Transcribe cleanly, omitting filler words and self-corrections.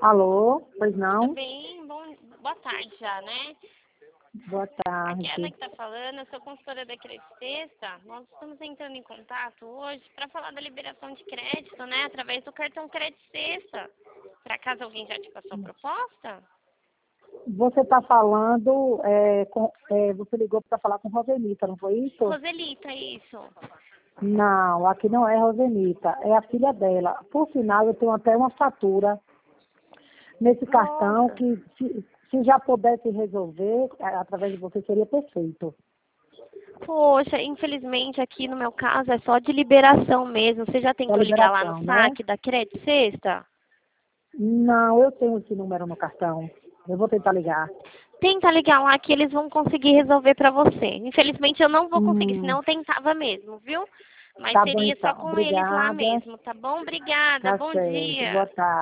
Alô? Pois Tudo não? bem? Boa tarde já, né? Boa Aqui é a Ana tarde. que está falando, eu sou consultora da Crédito Sexta. Nós estamos entrando em contato hoje para falar da liberação de crédito, né? Através do cartão Crédito Sexta. Para caso alguém já te passou a proposta? Você está falando, você ligou para falar com Rosenita, não foi isso? Roselita, isso. Não, aqui não é Rosenita, é a filha dela. Por sinal, eu tenho até uma fatura nesse cartão Nossa. que, se já pudesse resolver, através de você, seria perfeito. Poxa, infelizmente aqui no meu caso é só de liberação mesmo. Você já É a tentou ligar lá no liberação, né? saque da Crédito Sexta? Não, eu tenho esse número no cartão. Eu vou tentar ligar. Tenta ligar lá que eles vão conseguir resolver pra você. Infelizmente eu não vou conseguir, senão Hum, eu tentava mesmo, viu? Mas tá bom seria só então. com eles lá Obrigada. mesmo, tá bom? Obrigada, Tá bom certo. Boa dia. tarde.